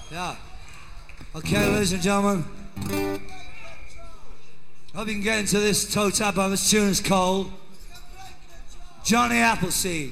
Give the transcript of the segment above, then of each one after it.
Yeah. Okay, ladies and gentlemen. Hope you can get into this toe tap on this tune is called Johnny Appleseed.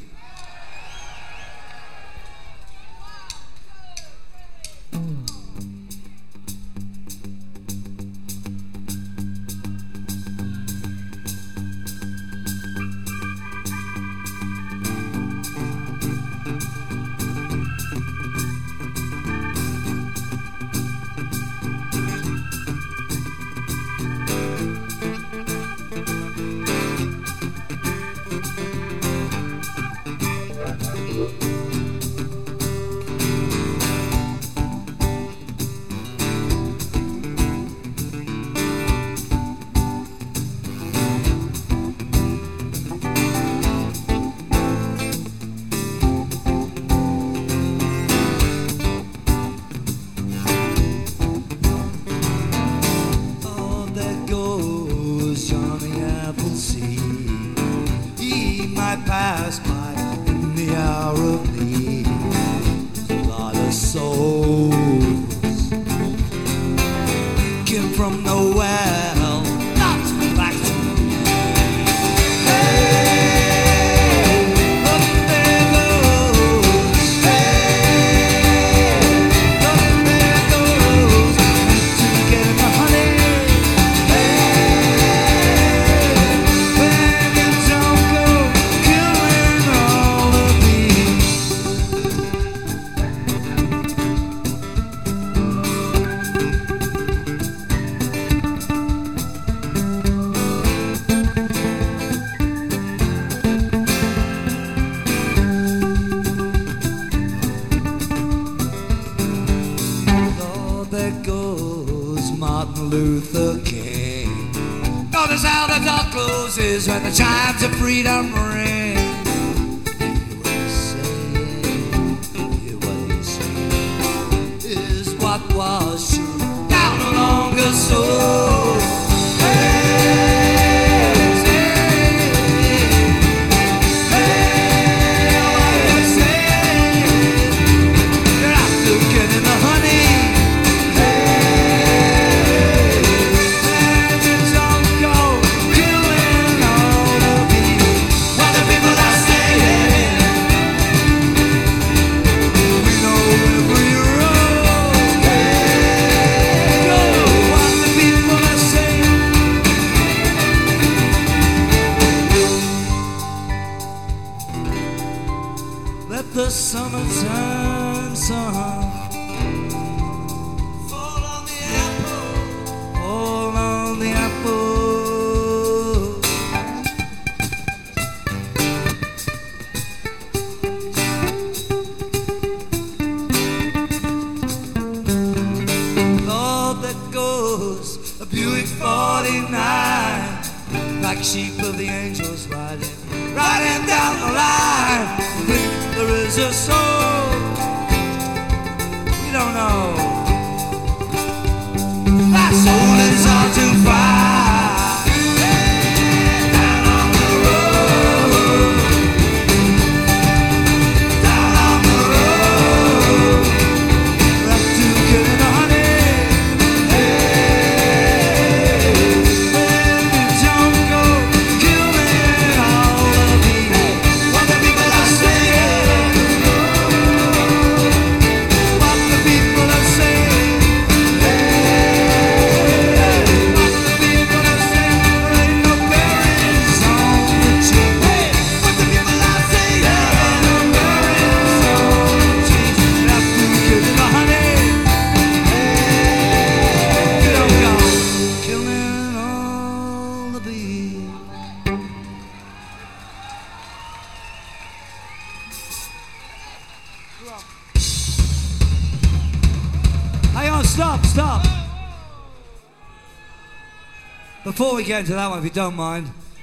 Pass by in the hour of need. A lot of souls came from the well, not back to me. Hey, up there goes. Hey, up there goes to get the honey. There goes Martin Luther King. Notice how the door closes when the chimes of freedom ring. Hear what he's saying is what was true down no longer so. Let the summertime sun fall on the apple, fall on the apple. Lord, there goes a Buick 49, like sheep of the angels riding down the line. There is a soul we don't know. That soul is hard to find. Down on the road, down on the road, left to get in the honey. Hey, when you don't go killing all the people, what the people are saying. Hang on, stop. Before we get into that one, if you don't mind,